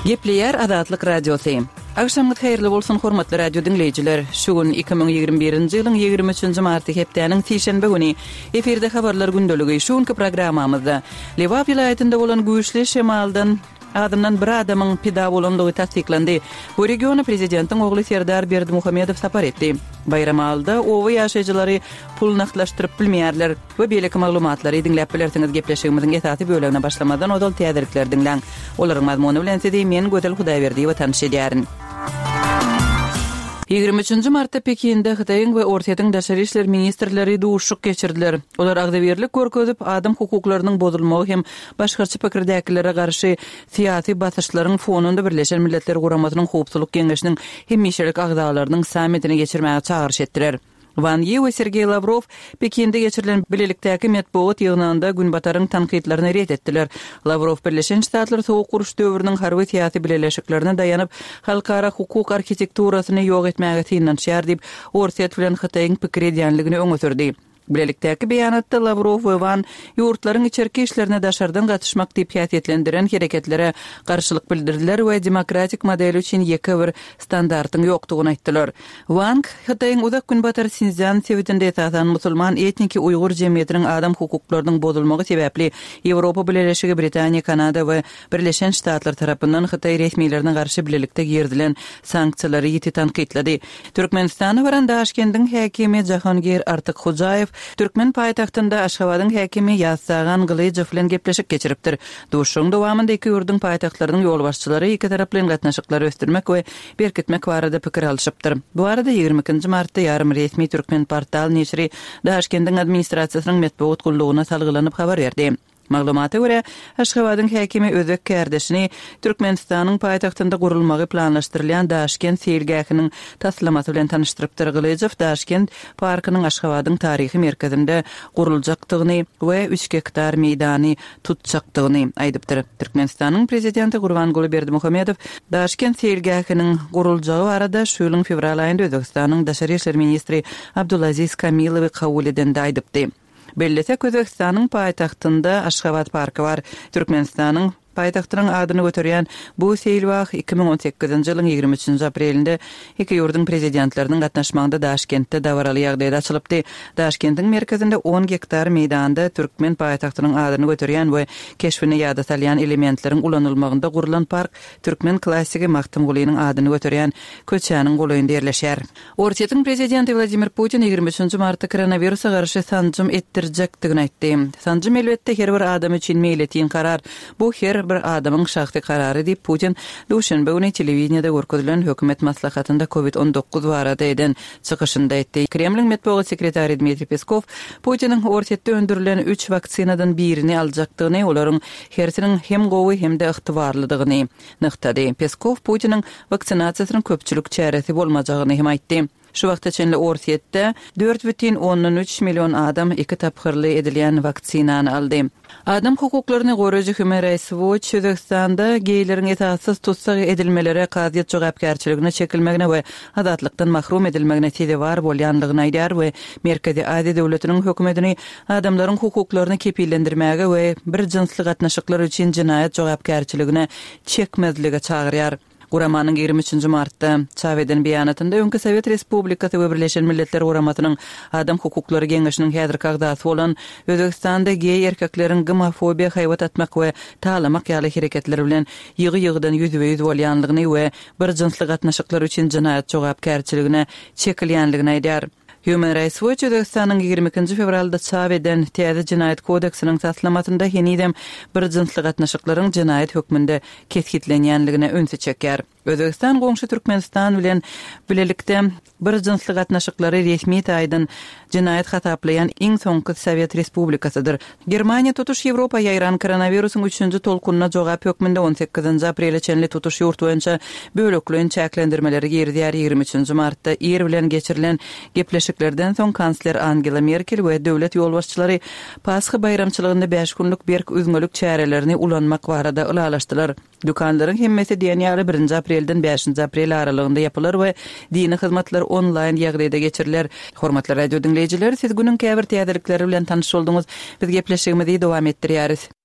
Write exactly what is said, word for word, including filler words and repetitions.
Gepleyer Adatlyk radiosu. Akşamgyz hayrly bolsun hormatly radio dinleyijiler. Şugun iki bin ýygrimi birinji ýylyň ýygrimi üçinji marty hepdeniň sişenbe güni eferde habarlar gündöligi şuňky programmamyzda Lewa vilayetinde bolan güýçli şemaldan adamdan bir adamyň pida bolandygy tasdiklendi. Bu regiona prezidentiň ogly Serdar Berdimuhammedow sapar etdi. Bayram alda owa ýaşaýjylary pul naklaşdyryp bilmeýärler we beýleki maglumatlary dinläp bilersiňiz. Gepleşigimiziň esasy bölümine başlamadan odal täderlikler dinläň. Olaryň mazmuny bilen sizi men Gödel Hudaýberdi we tanış edýärin. ýygrimi üçinji martda Pekinde Hytaýyň we Ortaýatyň daşary işler ministrleri duşuk geçirdiler. Olar agdabirlik görkezip adam hukuklarynyň bozulmagy hem başgaça pikirdäkilere garşy syýasy basyşlaryň fonunda Birleşen Milletler Guramatynyň howpsuzlyk geňeşiniň hemmeşelik agdalarynyň sammitini geçirmäge çağırış etdiler. Van Yi we Sergey Lavrov Pekinde geçirilen bilelikdäki medeniýet ýygnynda günbataryň tanqidlerini ret etdiler. Lavrov Birleşen Ştatlar soğuk guruş döwrüniň harby syýasy bileşiklerine daýanyp halkara hukuk arhitekturasyny ýok etmäge tiýinýär diýip Ortaýat bilen Hytaýyň pikir edýänligini öňe sürdi. Bilelikdäki beýanatda Lavrov we Van ýurtlaryň içerki işlerine daşardan gatnaşmak diýip häsiýetlendiren hereketlere garşylyk bildirdiler we demokratik model üçin ýeke bir standartyň ýokdugyny aýtdylar. Van Hytaýyň uzak günbatar Sinjan sewitinde ýaşaýan musulman etniki Uýgur jemgyýetiniň adam hukuklarynyň bozulmagy sebäpli Ýewropa Birleşigi, Britaniýa, Kanada we Birleşen Ştatlar tarapyndan Hytaý resmiýetlerine garşy bilelikde girilen sanksiýalary ýeti tanqidledi. Türkmenistana baran Daşkendiň häkimi Jahangir Artyk-Hojaýew Türkmen paýtagtynda Aşgabatyň häkimi Ýazsagan Gylyjew bilen gepleşik geçiripdir. Duşuň dowamında iki ýurdun paýtagtlarynyň ýol başçylary iki taraply gatnaşyklary ösdürmek we berkitmek barada pikir alşypdyr. Bu arada ýygrimi ikinji martda ýarym resmi Türkmen portal neşri Daşkendiň administrasiýasynyň medeniýet gullugyna salgylanyp habar berdi. Maglumata göre Aşgabatyň häkimi özek kärdeşini Türkmenistanyň paýtagtynda gurulmagy planlaşdyrylan Daşkent seýilgähiniň taslamasy bilen tanışdyrypdyr. Gylyjew Daşkent parkynyň Aşgabatyň taryhy merkezinde guruljakdygyny we üç hektar meýdany tutjakdygyny aýdypdyr. Türkmenistanyň prezidenti Gurbanguly Berdimuhammedow Daşkent seýilgähiniň guruljagy barada şu ýylyň fevral aýynda Özbekistanyň daşary işler ministri Abdulaziz Kamilowy kabul edende aýdypdy. Bellese Özbekistanyň paýtagtynda Aşgabat parky bar. Türkmenistanyň paýtagtynyň adyny götürýän bu seýilbag iki bin on sekizinji ýylyň ýygrimi üçinji aprelinde iki ýurdun prezidentleriniň gatnaşmagynda Daşkentde dawaraly ýagdaýda açylypdy. Daşkendiň merkezinde on hektar meýdanda Türkmen paýtagtynyň adyny götürýän we keşfine ýada salýan elementleriň ulanylmagynda gurulan park Türkmen klassigi Maktum Gulynyň adyny götürýän köçäniň goýunda ýerleşýär. Ortaýatyň prezidenti Vladimir Putin ýygrimi üçinji martda koronawirusa garşy sanjym etdirjekdigini aýtdy. Sanjym elbetde her bir adam üçin meýletiň karar. Bu her bir adamyň şahsy karary diýip Putin duşanbe güni telewiziýada görkezilen hökümet maslahatynda covid on dokuz barada eden çykyşynda aýtdy. Kremliň medeniýet sekretary Dmitri Peskov Putiniň Ortaýatda öndürilen üç vaksinadan birini aljakdygyny, olaryň hersiniň hem gowy hem de ygtybarlydygyny nyktady. Peskov Putiniň vaksinasiýasynyň köpçülik çäresi bolmajagyny hem aýtdy. Şu wagtçynly Ortaýatda dört бүтүн oňdan üç million adam iki tapgyrly edilýän vaksinany aldy. Adam hukuklaryny goraýjy Human Rights Watch Özbekistanda geýleriň esassız tutsak edilmelere qazyat jogapkärçiligine çekilmegine we azatlykdan mahrum edilmegine sebäp bar bolýanlygyny aýdýar we Merkezi Aziýa döwletiniň hökümetini adamlaryň hukuklaryny kepillendirmäge we bir jinsli gatnaşyklar üçin jinaýat jogapkärçiligine çekmezlige çagyrýar. Guramanyň ýygrimi üçinji martda çaweden beýanatynda öňki Sowet Respublikasy we Birleşen Milletler Guramatynyň adam hukuklary geňeşiniň häzirki agdasy bolan Özbekistanda geý erkekleriň gomofobiýa haýwat atmak we talamak ýaly hereketleri bilen ýygy-ýygydan ýüzbe ýüz bolýanlygyny we bir jinsli gatnaşyklar üçin jinaýat jogapkärçiligine çekilýänligini aýdýar. Human Rights Watch Özbekistanyň ýygrimi ikinji fevralda çaweden täze jinaýat kodeksiniň taslamatynda henidem bir jinsli gatnaşyklaryň jinaýat hökmünde keskitlenýänligine öňse çeker. Özbekistan goňşy Türkmenistan bilen bilelikde bir jinsli gatnaşyklary resmi taýdan jinaýat hataplayan iň soňky Sowet Respublikasydyr. Germaniýa tutuş Ýewropa ýaýran koronawirusyň üçinji tolkununa jogap hökmünde on sekizinji aprele çenli tutuş ýurt boýunça böleklen çäklendirmeleri girdiýär. ýygrimi üçinji martda ir bilen geçirilen gepleşiklerden soň kansler Angela Merkel we döwlet ýolbaşçylary Pasxa bayramçylygynda beş günlük berk üzgünlük çärelerini ulanmak barada ulalaşdylar. Dükanlaryň hemmesi diýen birinji aprelden beşinji aprel aralygynda ýapylar we dini hyzmatlar online ýagdaýda geçiriler. Hormatly radio dinleyijiler, siz günüň käbir täzelikleri bilen tanyş boldunuz. Biz gepleşigimizi dowam etdirýäris.